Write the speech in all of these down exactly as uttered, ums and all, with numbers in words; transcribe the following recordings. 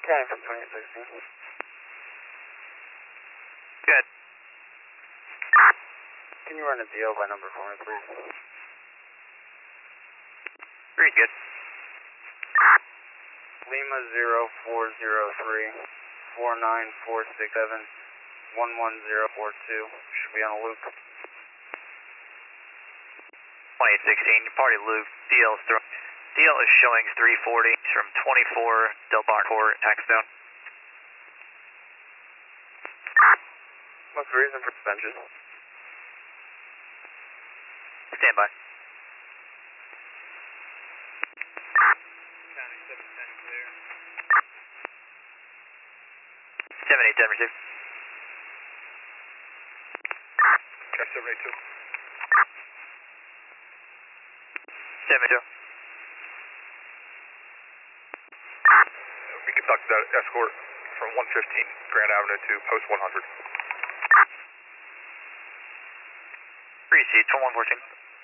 County from twenty sixteen. Good. Can you run a D L by number for me, please? Very good. Lima zero four zero three four nine four six seven one one zero four two. Should be on a loop. twenty sixteen, party loop, D L's throw. D L is showing three forty from twenty-four Del Bar Court, Axstone. What's the reason for suspension? Stand by. County seven ten clear. seven eight ten receive. Check seven eight two. seven eight two. We conducted that escort from one fifteen Grand Avenue to post one hundred. Receive, twenty-one fourteen.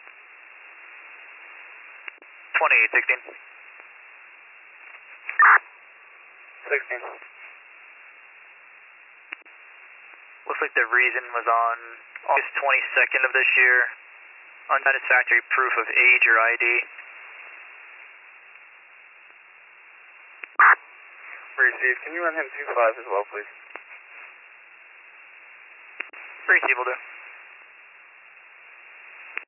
twenty-eight sixteen. sixteen. Looks like the reason was on August twenty-second of this year. Unsatisfactory proof of age or I D. Receive. Can you run him two five as well, please? Receive will do.